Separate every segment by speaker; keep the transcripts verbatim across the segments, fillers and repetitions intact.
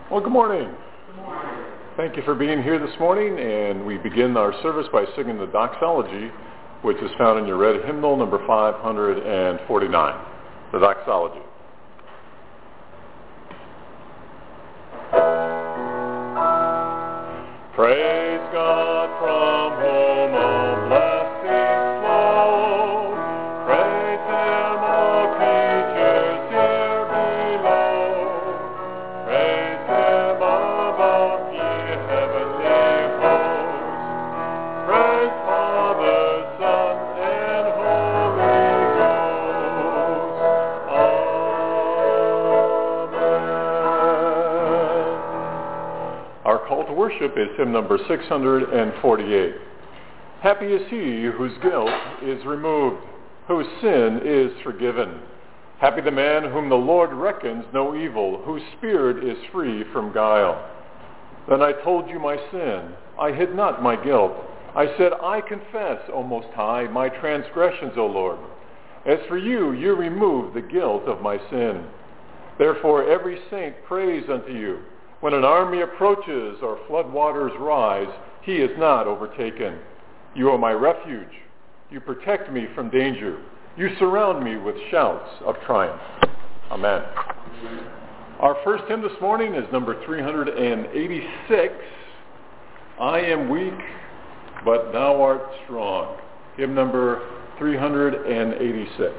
Speaker 1: Well, good morning. Good morning. Thank you for being here this morning, and we begin our service by singing the doxology, which is found in your red hymnal number five hundred forty-nine, the doxology. Praise God from whom all blessings flow. Praise Him, all creatures here below. Praise Him above, ye heavenly hosts. Praise Father, Son, and Holy Ghost. Amen. Our call to worship is hymn number six hundred forty-eight. Happy is he whose guilt is removed, whose sin is forgiven. Happy the man whom the Lord reckons no evil, whose spirit is free from guile. Then I told you my sin. I hid not my guilt. I said, I confess, O Most High, my transgressions, O Lord. As for you, you remove the guilt of my sin. Therefore every saint prays unto you. When an army approaches or flood waters rise, he is not overtaken. You are my refuge. You protect me from danger. You surround me with shouts of triumph. Amen. Our first hymn this morning is number three hundred eighty-six. I am weak, but thou art strong. Hymn number three hundred eighty-six.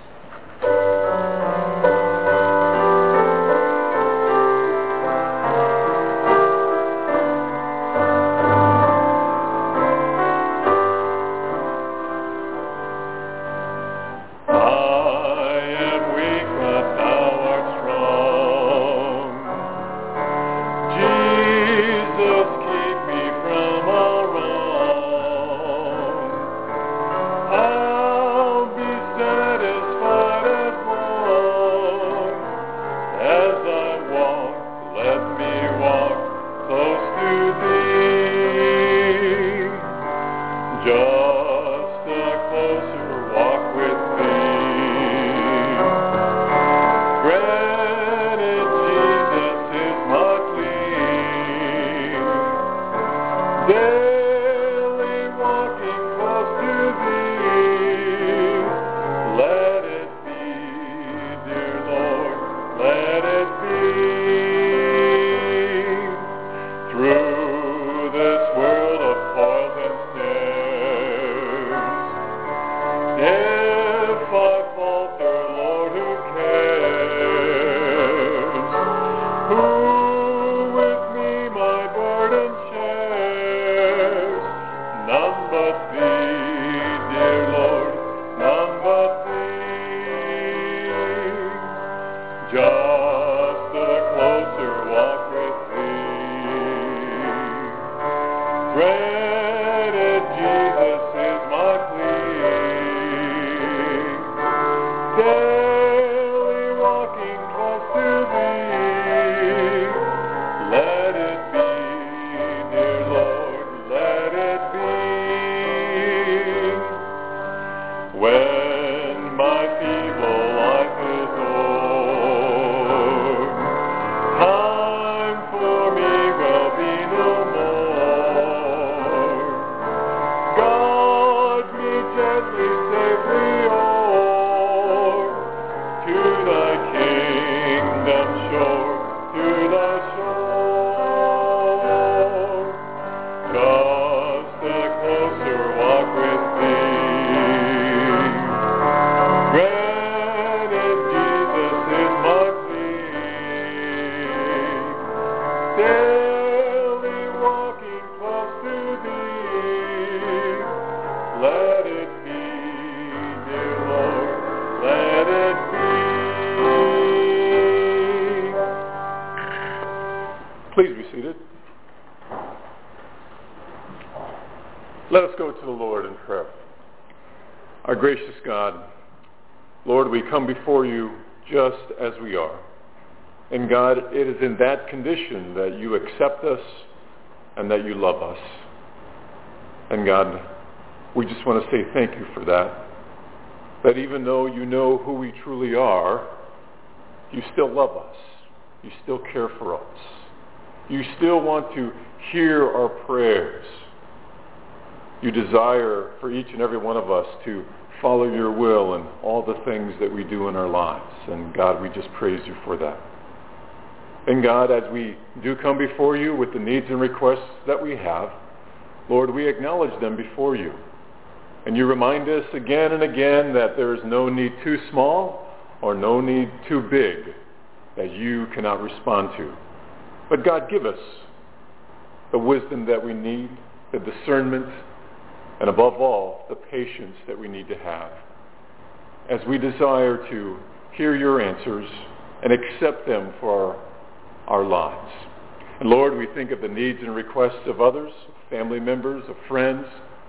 Speaker 1: Please be seated. Let us go to the Lord in prayer. Our gracious God, Lord, we come before you just as we are. And God, it is in that condition that you accept us and that you love us. And God, we just want to say thank you for that. That even though you know who we truly are, you still love us. You still care for us. you still want to hear our prayers. You desire for each and every one of us to follow your will in all the things that we do in our lives. And God, we just praise you for that. And God, as we do come before you with the needs and requests that we have, Lord, we acknowledge them before you. And you remind us again and again that there is no need too small or no need too big that you cannot respond to. But God, give us the wisdom that we need, the discernment, and above all, the patience that we need to have as we desire to hear your answers and accept them for our, our lives. And Lord, we think of the needs and requests of others, family members, of friends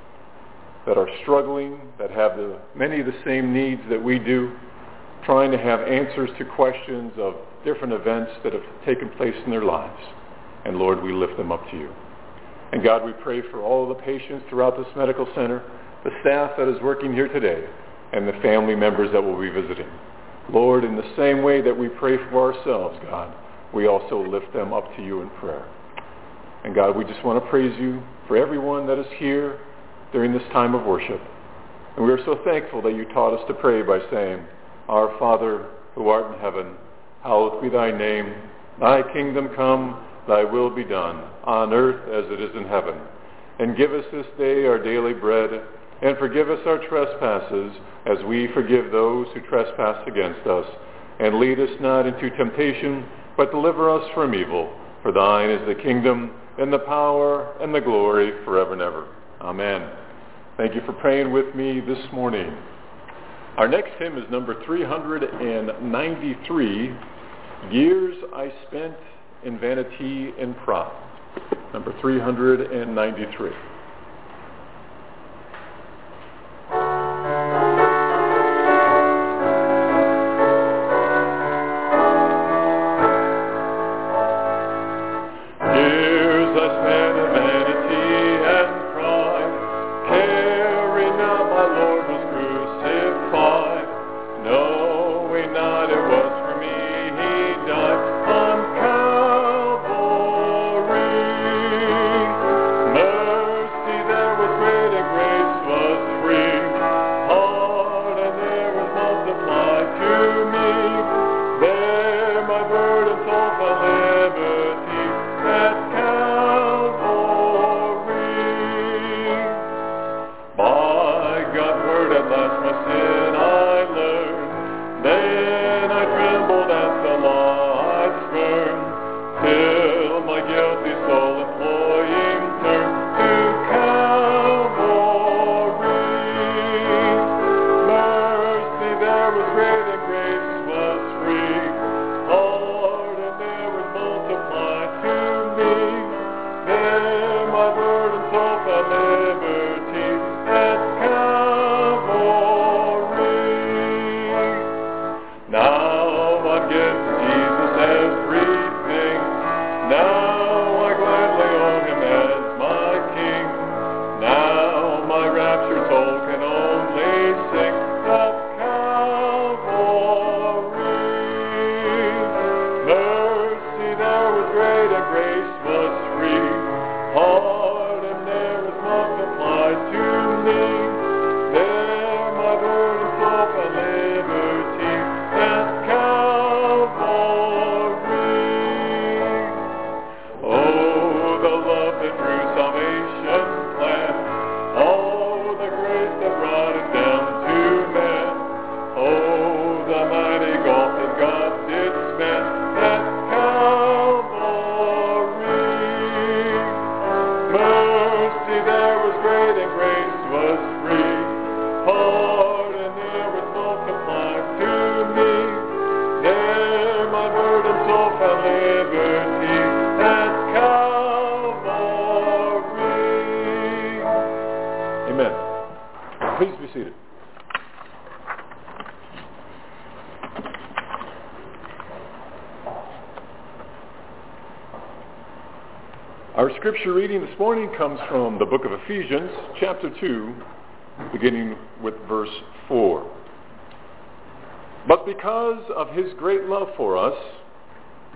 Speaker 1: that are struggling, that have the, many of the same needs that we do, trying to have answers to questions of different events that have taken place in their lives. And Lord, we lift them up to you. And God, we pray for all of the patients throughout this medical center, the staff that is working here today, and the family members that will be visiting. Lord, in the same way that we pray for ourselves, God, we also lift them up to you in prayer. And God, we just want to praise you for everyone that is here during this time of worship. And we are so thankful that you taught us to pray by saying, Our Father, who art in heaven, hallowed be thy name. Thy kingdom come, thy will be done, on earth as it is in heaven. And give us this day our daily bread, and forgive us our trespasses, as we forgive those who trespass against us. And lead us not into temptation, but deliver us from evil. For thine is the kingdom, and the power, and the glory, forever and ever. Amen. Thank you for praying with me this morning. Our next hymn is number three hundred ninety-three, Years I Spent in Vanity and Pride. Number three hundred ninety-three. Our scripture reading this morning comes from the book of Ephesians, chapter two, beginning with verse four. But because of his great love for us,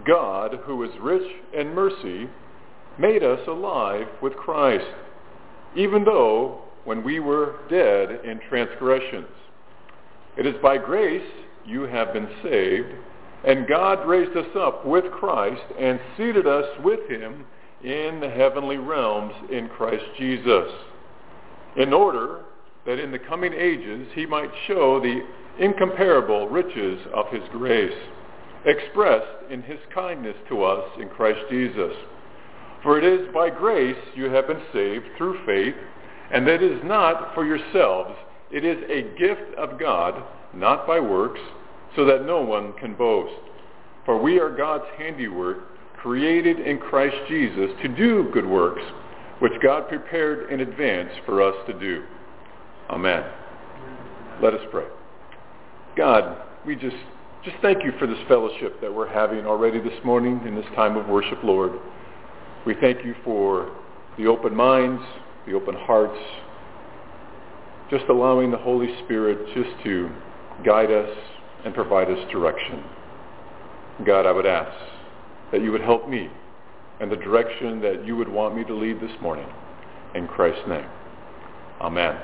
Speaker 1: God, who is rich in mercy, made us alive with Christ, even though when we were dead in transgressions. It is by grace you have been saved, and God raised us up with Christ and seated us with him in the heavenly realms in Christ Jesus, in order that in the coming ages he might show the incomparable riches of his grace, expressed in his kindness to us in Christ Jesus. For it is by grace you have been saved through faith, and that is not for yourselves. It is a gift of God, not by works, so that no one can boast. For we are God's handiwork, created in Christ Jesus to do good works, which God prepared in advance for us to do. Amen. Let us pray. God, we just, just thank you for this fellowship that we're having already this morning in this time of worship, Lord. We thank you for the open minds, the open hearts, just allowing the Holy Spirit just to guide us and provide us direction. God, I would ask that you would help me in the direction that you would want me to lead this morning. In Christ's name. Amen.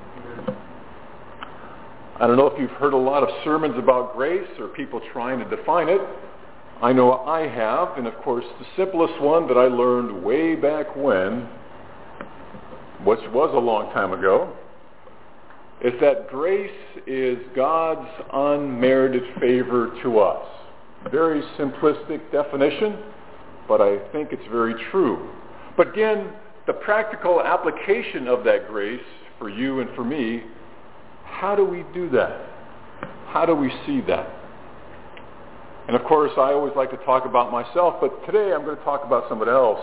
Speaker 1: I don't know if you've heard a lot of sermons about grace or people trying to define it. I know I have, and of course the simplest one that I learned way back when, which was a long time ago, is that grace is God's unmerited favor to us. Very simplistic definition, but I think it's very true. But again, the practical application of that grace for you and for me, how do we do that? How do we see that? And of course, I always like to talk about myself, but today I'm going to talk about somebody else.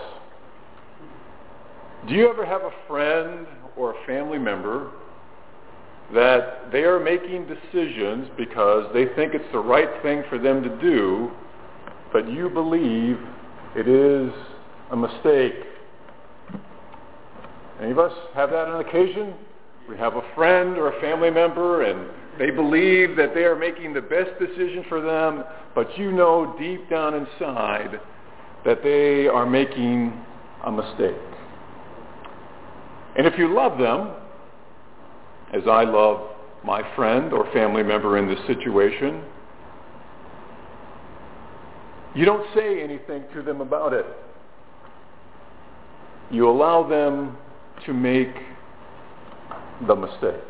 Speaker 1: Do you ever have a friend or a family member that they are making decisions because they think it's the right thing for them to do, but you believe it is a mistake? Any of us have that on occasion? We have a friend or a family member and they believe that they are making the best decision for them, but you know deep down inside that they are making a mistake. And if you love them, as I love my friend or family member in this situation, you don't say anything to them about it. You allow them to make the mistake.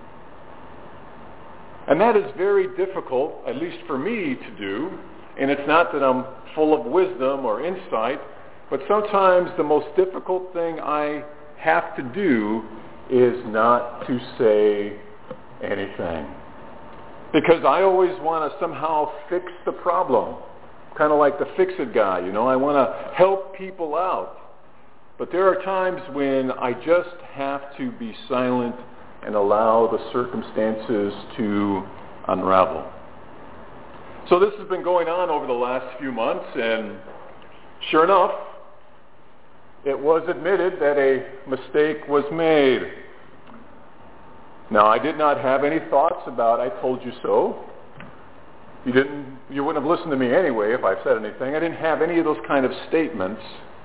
Speaker 1: And that is very difficult, at least for me, to do. And it's not that I'm full of wisdom or insight, but sometimes the most difficult thing I have to do is not to say anything. Because I always want to somehow fix the problem. Kind of like the fix-it guy, you know. I want to help people out. But there are times when I just have to be silent and allow the circumstances to unravel. So this has been going on over the last few months, and sure enough, it was admitted that a mistake was made. Now, I did not have any thoughts about "I told you so." You didn't, you wouldn't have listened to me anyway if I said anything. I didn't have any of those kind of statements.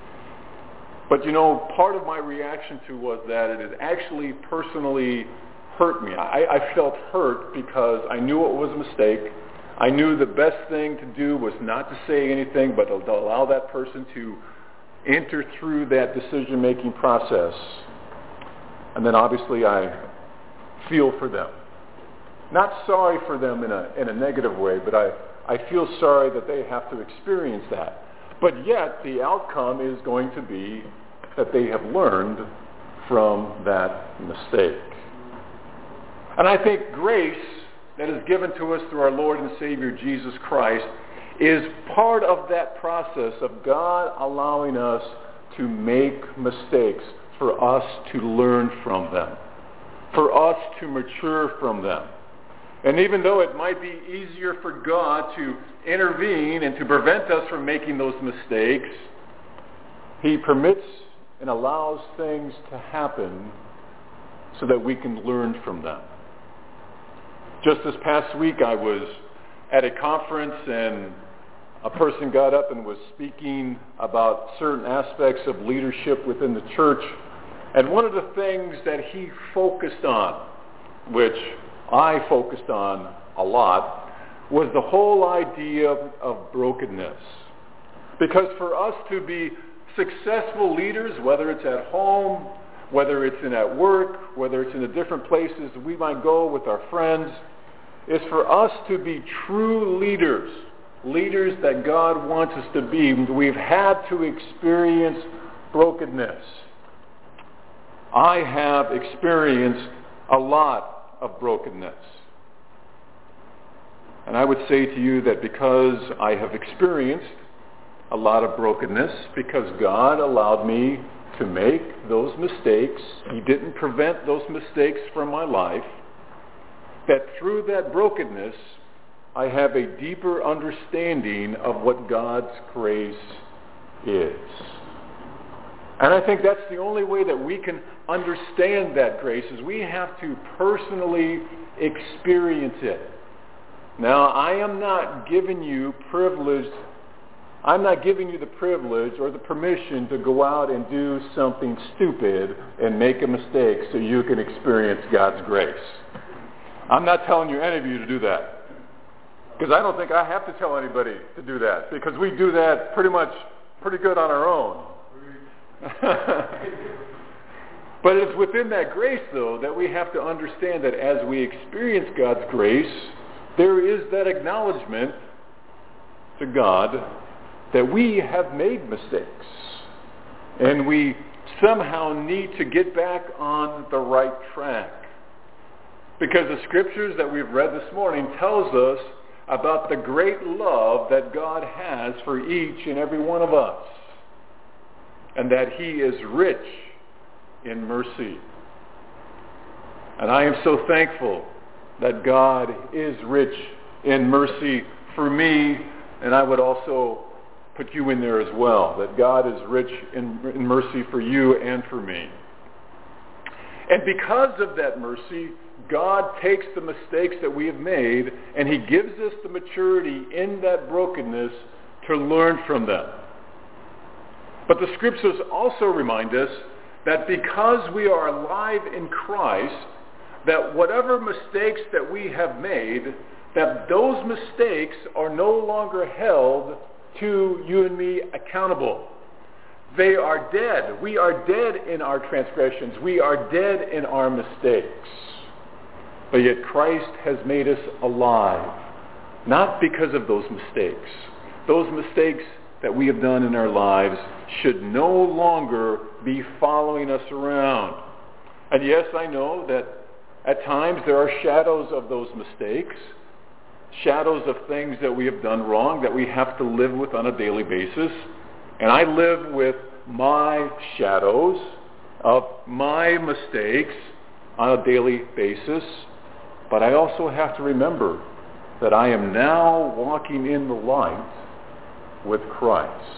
Speaker 1: But you know, part of my reaction to was that it had actually personally hurt me. I, I felt hurt because I knew it was a mistake. I knew the best thing to do was not to say anything, but to allow that person to enter through that decision-making process. And then obviously I feel for them. Not sorry for them in a, in a negative way, but I, I feel sorry that they have to experience that. But yet the outcome is going to be that they have learned from that mistake. And I think grace that is given to us through our Lord and Savior Jesus Christ is part of that process of God allowing us to make mistakes, for us to learn from them, for us to mature from them. And even though it might be easier for God to intervene and to prevent us from making those mistakes, he permits and allows things to happen so that we can learn from them. Just this past week I was at a conference, and a person got up and was speaking about certain aspects of leadership within the church. And one of the things that he focused on, which I focused on a lot, was the whole idea of, of brokenness. Because for us to be successful leaders, whether it's at home, whether it's in at work, whether it's in the different places we might go with our friends, is for us to be true leaders, leaders that God wants us to be. We've had to experience brokenness. I have experienced a lot of brokenness. And I would say to you that because I have experienced a lot of brokenness, because God allowed me to make those mistakes, He didn't prevent those mistakes from my life, that through that brokenness, I have a deeper understanding of what God's grace is. And I think that's the only way that we can understand that grace, is we have to personally experience it. Now, I am not giving you privilege, I'm not giving you the privilege or the permission to go out and do something stupid and make a mistake so you can experience God's grace. I'm not telling you, any of you, to do that. Because I don't think I have to tell anybody to do that, because we do that pretty much pretty good on our own. But it's within that grace, though, that we have to understand that as we experience God's grace, there is that acknowledgement to God that we have made mistakes. And we somehow need to get back on the right track. Because the scriptures that we've read this morning tells us about the great love that God has for each and every one of us. And that He is rich in mercy. And I am so thankful that God is rich in mercy for me, and I would also put you in there as well, that God is rich in, in mercy for you and for me. And because of that mercy, God takes the mistakes that we have made, and He gives us the maturity in that brokenness to learn from them. But the scriptures also remind us that because we are alive in Christ, that whatever mistakes that we have made, that those mistakes are no longer held to you and me accountable. They are dead. We are dead in our transgressions. We are dead in our mistakes. But yet Christ has made us alive, not because of those mistakes. Those mistakes that we have done in our lives should no longer be following us around. And yes, I know that at times there are shadows of those mistakes, shadows of things that we have done wrong that we have to live with on a daily basis. And I live with my shadows of my mistakes on a daily basis. But I also have to remember that I am now walking in the light with Christ.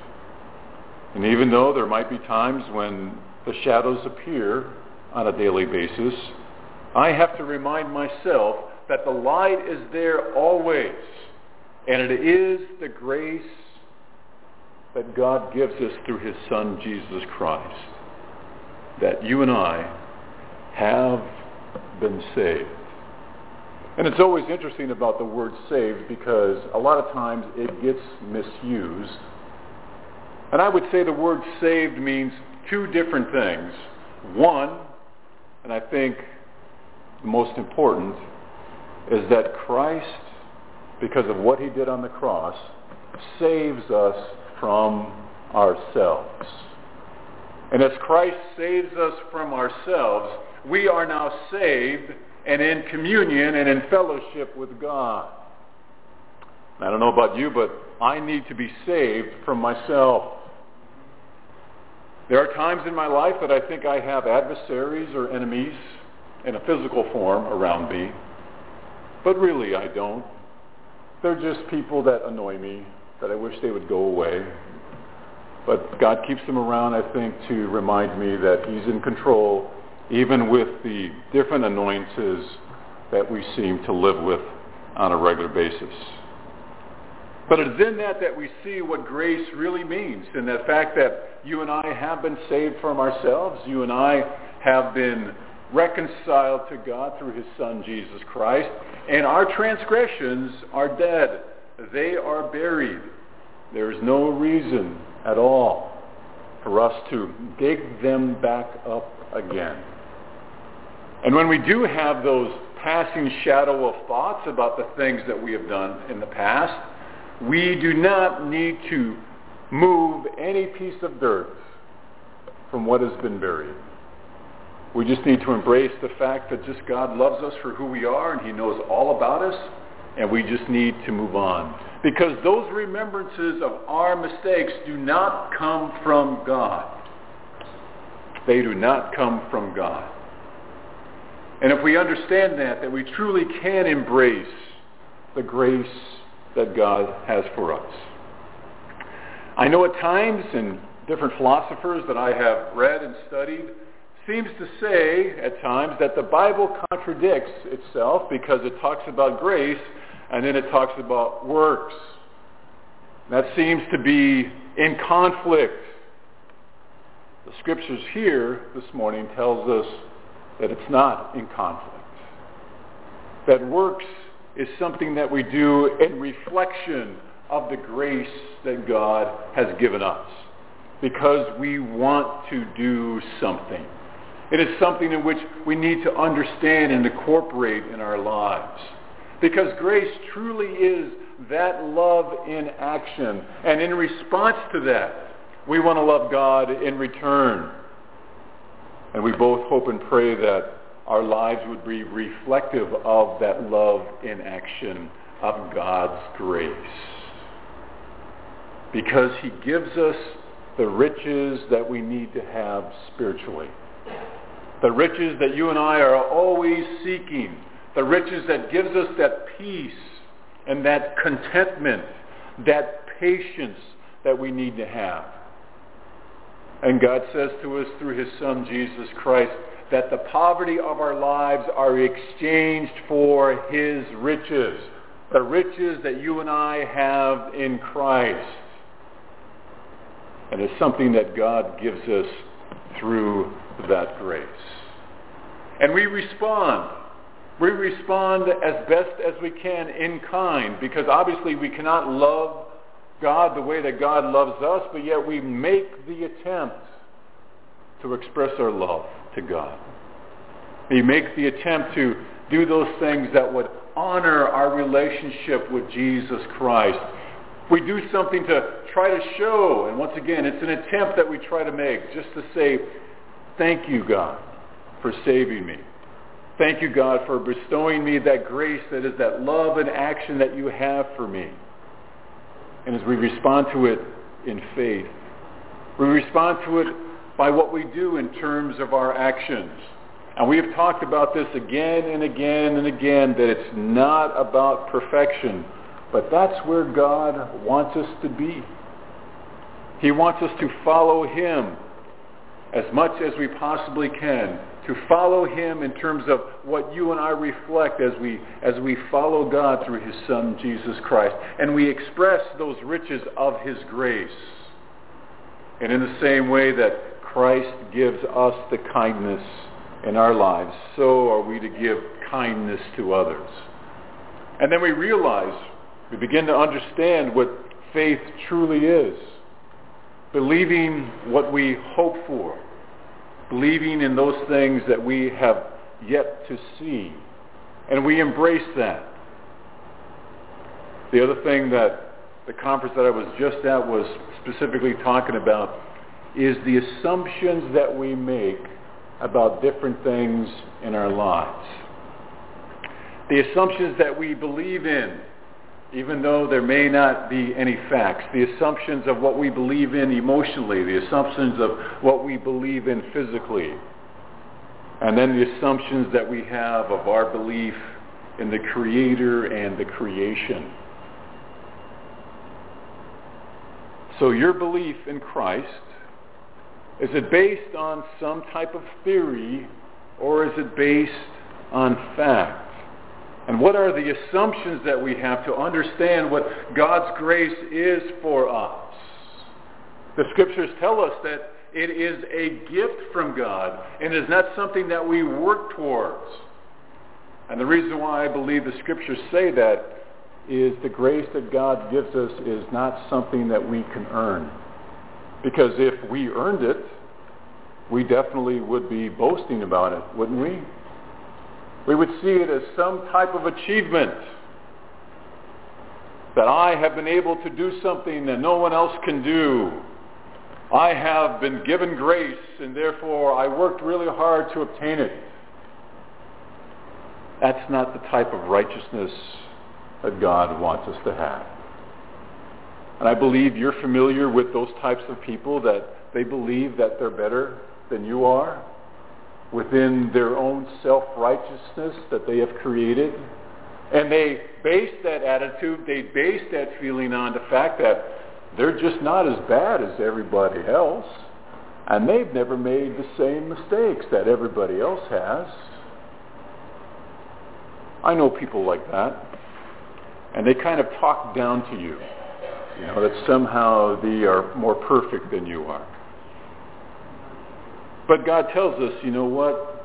Speaker 1: And even though there might be times when the shadows appear on a daily basis, I have to remind myself that the light is there always. And it is the grace that God gives us through His Son, Jesus Christ, that you and I have been saved. And it's always interesting about the word saved, because a lot of times it gets misused. And I would say the word saved means two different things. One, and I think the most important, is that Christ, because of what He did on the cross, saves us from ourselves. And as Christ saves us from ourselves, we are now saved and in communion and in fellowship with God. I don't know about you, but I need to be saved from myself. There are times in my life that I think I have adversaries or enemies in a physical form around me, but really I don't. They're just people that annoy me, that I wish they would go away. But God keeps them around, I think, to remind me that He's in control, even with the different annoyances that we seem to live with on a regular basis. But it is in that that we see what grace really means, and the fact that you and I have been saved from ourselves. You and I have been reconciled to God through his Son, Jesus Christ, and our transgressions are dead. They are buried. There is no reason at all for us to dig them back up again. And when we do have those passing shadow of thoughts about the things that we have done in the past, we do not need to move any piece of dirt from what has been buried. We just need to embrace the fact that just God loves us for who we are, and he knows all about us, and we just need to move on. Because those remembrances of our mistakes do not come from God. They do not come from God. And if we understand that, that we truly can embrace the grace that God has for us. I know at times, and different philosophers that I have read and studied, seems to say at times that the Bible contradicts itself because it talks about grace and then it talks about works. That seems to be in conflict. The scriptures here this morning tells us that it's not in conflict. That works is something that we do in reflection of the grace that God has given us because we want to do something. It is something in which we need to understand and incorporate in our lives. Because grace truly is that love in action. And in response to that, we want to love God in return. And we both hope and pray that our lives would be reflective of that love in action of God's grace. Because he gives us the riches that we need to have spiritually. The riches that you and I are always seeking. The riches that gives us that peace and that contentment, that patience that we need to have. And God says to us through his Son, Jesus Christ, that the poverty of our lives are exchanged for his riches. The riches that you and I have in Christ. And it's something that God gives us through that grace. And we respond. We respond as best as we can in kind, because obviously we cannot love God the way that God loves us, but yet we make the attempt to express our love to God. We make the attempt to do those things that would honor our relationship with Jesus Christ. We do something to try to show, and once again, it's an attempt that we try to make, just to say, thank you, God, for saving me. Thank you, God, for bestowing me that grace that is that love and action that you have for me. And as we respond to it in faith, we respond to it by what we do in terms of our actions. And we have talked about this again and again and again, that it's not about perfection, but that's where God wants us to be. He wants us to follow him as much as we possibly can, to follow him in terms of what you and I reflect as we as we follow God through his Son, Jesus Christ. And we express those riches of his grace. And in the same way that Christ gives us the kindness in our lives, so are we to give kindness to others. And then we realize, we begin to understand what faith truly is. Believing what we hope for. Believing in those things that we have yet to see. And we embrace that. The other thing that the conference that I was just at was specifically talking about is the assumptions that we make about different things in our lives. The assumptions that we believe in, even though there may not be any facts. The assumptions of what we believe in emotionally. The assumptions of what we believe in physically. And then the assumptions that we have of our belief in the Creator and the creation. So your belief in Christ, is it based on some type of theory, or is it based on fact? And what are the assumptions that we have to understand what God's grace is for us? The Scriptures tell us that it is a gift from God and is not something that we work towards. And the reason why I believe the Scriptures say that is the grace that God gives us is not something that we can earn. Because if we earned it, we definitely would be boasting about it, wouldn't we? We would see it as some type of achievement. That I have been able to do something that no one else can do. I have been given grace and therefore I worked really hard to obtain it. That's not the type of righteousness that God wants us to have. And I believe you're familiar with those types of people that they believe that they're better than you are within their own self-righteousness that they have created. And they base that attitude, they base that feeling on the fact that they're just not as bad as everybody else. And they've never made the same mistakes that everybody else has. I know people like that. And they kind of talk down to you. You know, that somehow they are more perfect than you are. But God tells us, you know what?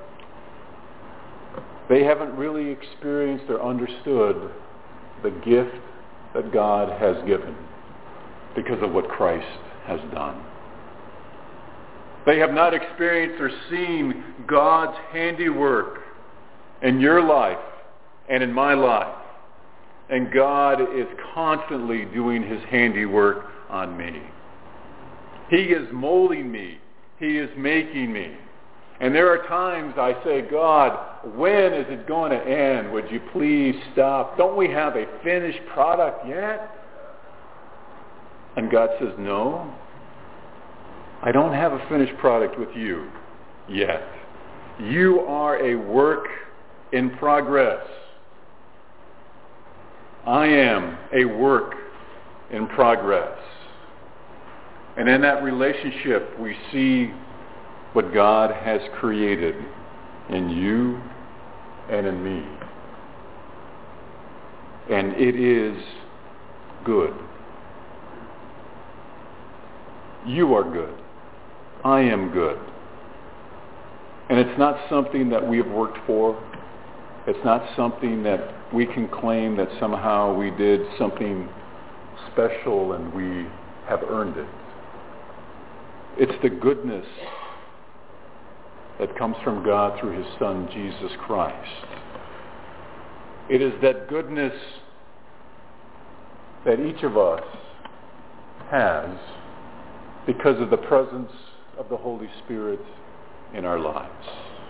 Speaker 1: They haven't really experienced or understood the gift that God has given because of what Christ has done. They have not experienced or seen God's handiwork in your life and in my life. And God is constantly doing his handiwork on me. He is molding me. He is making me. And there are times I say, God, when is it going to end? Would you please stop? Don't we have a finished product yet? And God says, no, I don't have a finished product with you yet. You are a work in progress. I am a work in progress. And in that relationship, we see what God has created in you and in me. And it is good. You are good. I am good. And it's not something that we have worked for. It's not something that we can claim that somehow we did something special and we have earned it. It's the goodness that comes from God through his Son, Jesus Christ. It is that goodness that each of us has because of the presence of the Holy Spirit in our lives.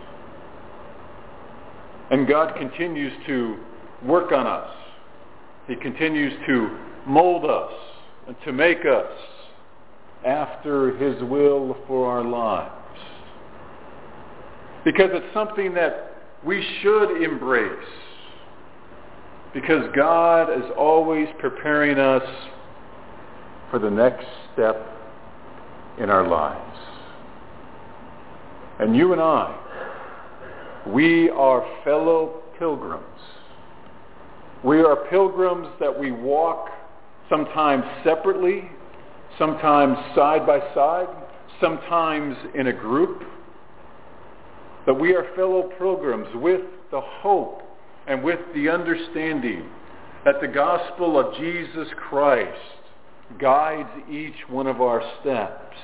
Speaker 1: And God continues to work on us. He continues to mold us and to make us after his will for our lives. Because it's something that we should embrace. Because God is always preparing us for the next step in our lives. And you and I, we are fellow pilgrims. We are pilgrims that we walk sometimes separately, sometimes side by side, sometimes in a group. But we are fellow pilgrims with the hope and with the understanding that the gospel of Jesus Christ guides each one of our steps.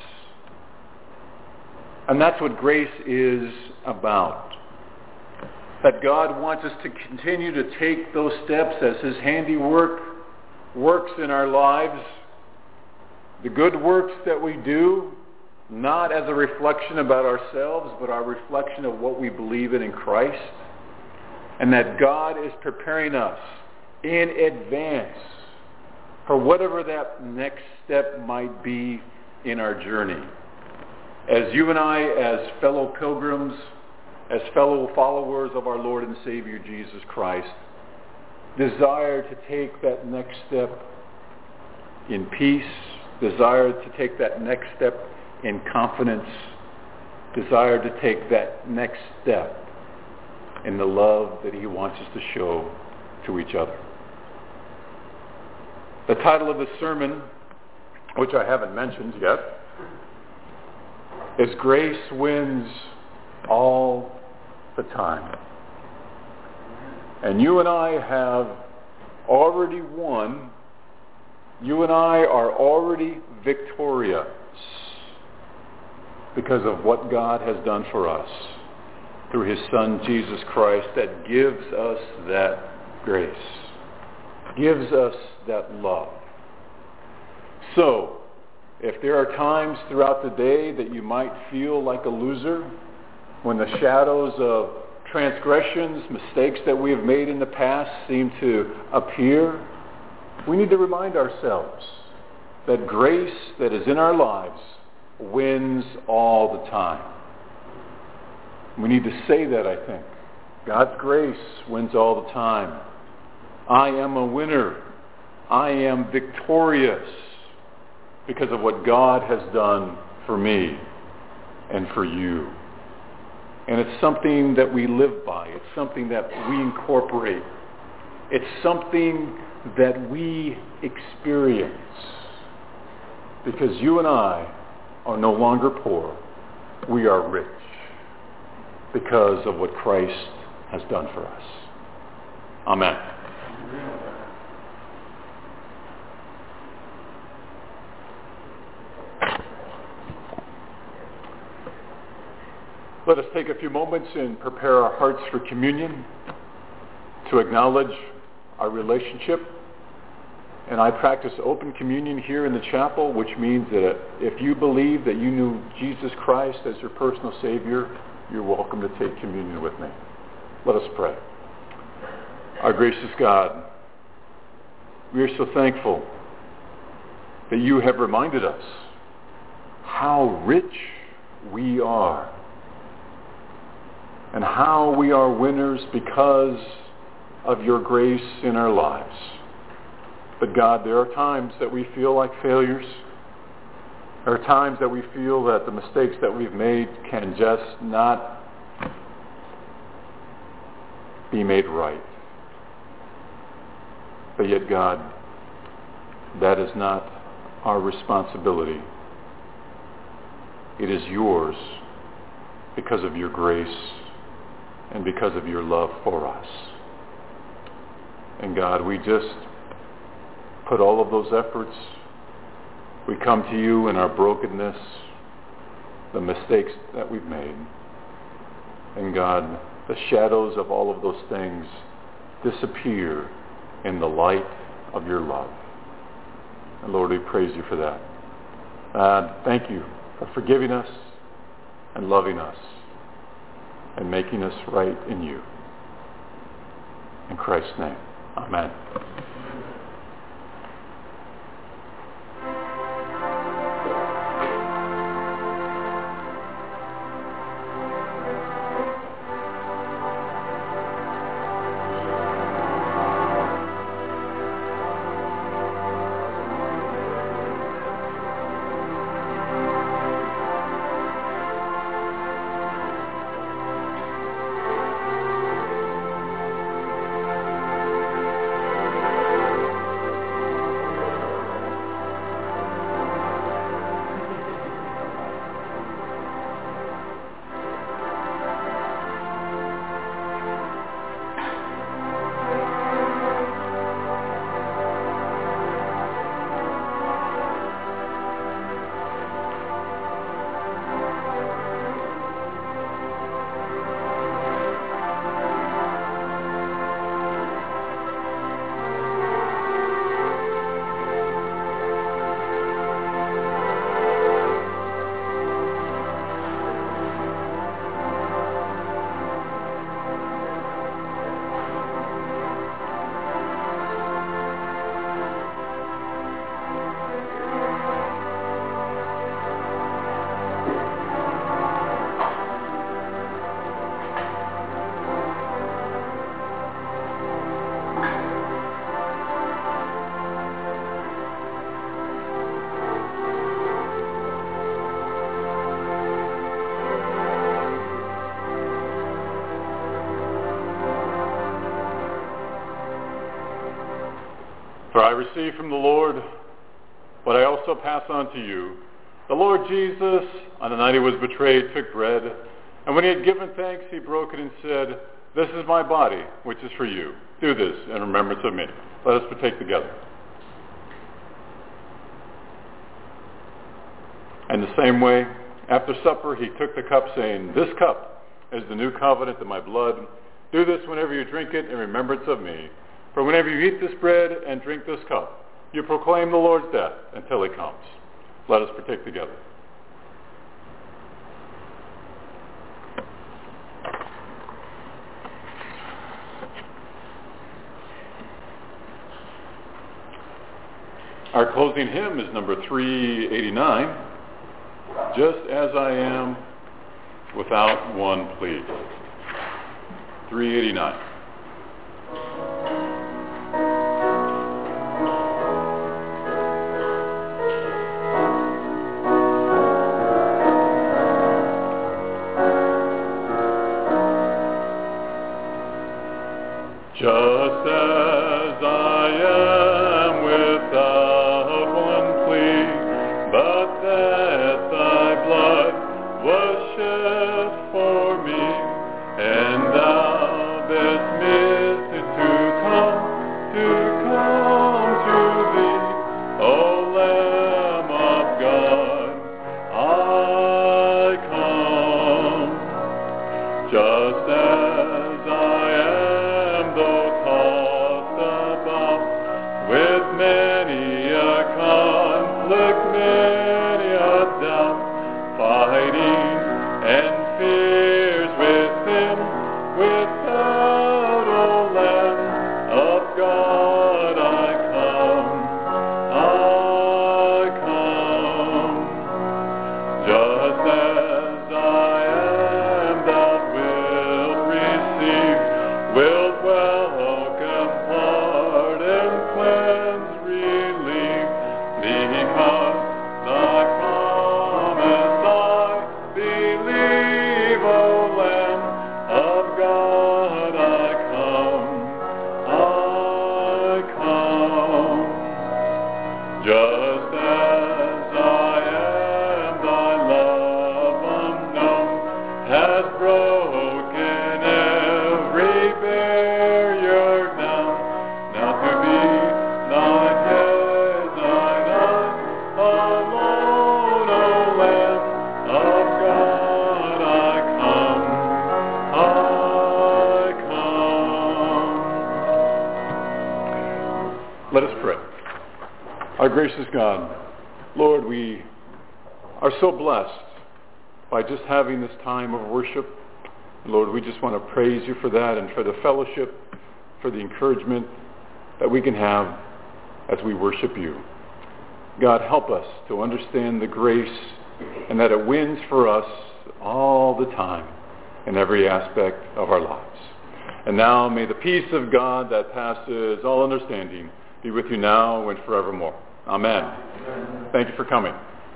Speaker 1: And that's what grace is about. That God wants us to continue to take those steps as his handiwork works in our lives. The good works that we do, not as a reflection about ourselves, but our reflection of what we believe in in Christ. And that God is preparing us in advance for whatever that next step might be in our journey. As you and I, as fellow pilgrims, as fellow followers of our Lord and Savior Jesus Christ, desire to take that next step in peace, desire to take that next step in confidence, desire to take that next step in the love that he wants us to show to each other. The title of the sermon, which I haven't mentioned yet, is Grace Wins All the Time. And you and I have already won. You and I are already victorious because of what God has done for us through his Son, Jesus Christ, that gives us that grace, gives us that love. So, if there are times throughout the day that you might feel like a loser, when the shadows of transgressions, mistakes that we have made in the past seem to appear, we need to remind ourselves that grace that is in our lives wins all the time. We need to say that, I think. God's grace wins all the time. I am a winner. I am victorious because of what God has done for me and for you. And it's something that we live by. It's something that we incorporate. It's something that we experience. Because you and I are no longer poor. We are rich because of what Christ has done for us. Amen. Let us take a few moments and prepare our hearts for communion, to acknowledge our relationship. And I practice open communion here in the chapel, which means that if you believe that you knew Jesus Christ as your personal Savior, you're welcome to take communion with me. Let us pray. Our gracious God, we are so thankful that you have reminded us how rich we are and how we are winners because of your grace in our lives. But God, there are times that we feel like failures. There are times that we feel that the mistakes that we've made can just not be made right. But yet, God, that is not our responsibility. It is yours because of your grace and because of your love for us. And God, we just put all of those efforts. We come to you in our brokenness, the mistakes that we've made. And God, the shadows of all of those things disappear in the light of your love. And Lord, we praise you for that. Uh, thank you for forgiving us and loving us and making us right in you. In Christ's name, amen. For I received from the Lord what I also pass on to you. The Lord Jesus, on the night he was betrayed, took bread, and when he had given thanks, he broke it and said, "This is my body, which is for you. Do this in remembrance of me." Let us partake together. And the same way, after supper, he took the cup, saying, "This cup is the new covenant in my blood. Do this whenever you drink it in remembrance of me. For whenever you eat this bread and drink this cup, you proclaim the Lord's death until he comes." Let us partake together. Our closing hymn is number three eighty-nine, "Just as I Am, Without One Plea." three eighty-nine. Just as I am without one plea, but that thy blood was shed for me, and thou bidst me to come, to come to thee, O Lamb of God, I come. Just as I am, though tossed about with many a conflict, many a doubt, fighting and fears within, without, O Lamb of God, I come, I come. Just as I am, thou wilt receive, wilt welcome, pardon, cleanse, relieve, because thy promise I believe, O Lamb of God, I come, I come. Just as I am, thy love unknown has broken every barrier now, now to be thine head, thine eye, alone, O Lamb of God, I come, I come. Let us pray. Our gracious God, Lord, we are so blessed by just having this time of worship. Lord, we just want to praise you for that and for the fellowship, for the encouragement that we can have as we worship you. God, help us to understand the grace and that it wins for us all the time in every aspect of our lives. And now may the peace of God that passes all understanding be with you now and forevermore. Amen. Amen. Thank you for coming.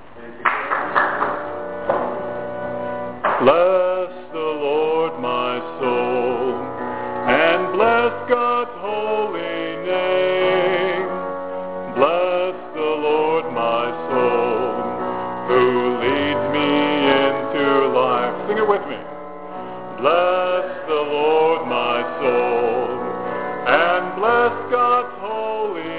Speaker 1: Bless the Lord, my soul, and bless God's holy name. Bless the Lord, my soul, who leads me into life. Sing it with me. Bless the Lord, my soul, and bless God's holy